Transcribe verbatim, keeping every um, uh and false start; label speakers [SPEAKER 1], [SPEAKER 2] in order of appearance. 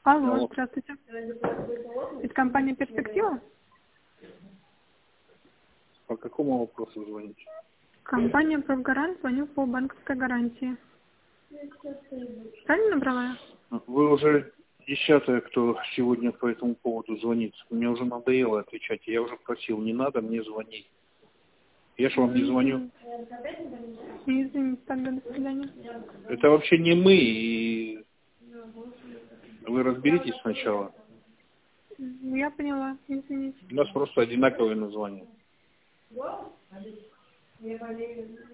[SPEAKER 1] Алло,
[SPEAKER 2] Алло.
[SPEAKER 1] здравствуйте. Это компания «Перспектива»?
[SPEAKER 2] По какому вопросу звоните?
[SPEAKER 1] Компания «Профгарант», звоню по банковской гарантии. Правильно набрала?
[SPEAKER 2] Вы уже десятая, кто сегодня по этому поводу звонит. Мне уже надоело отвечать. Я уже просил, не надо мне звонить. Я же вам не звоню.
[SPEAKER 1] Извините, тогда до свидания.
[SPEAKER 2] Это вообще не мы, и вы разберитесь сначала.
[SPEAKER 1] Я поняла, извините.
[SPEAKER 2] У нас просто одинаковые названия.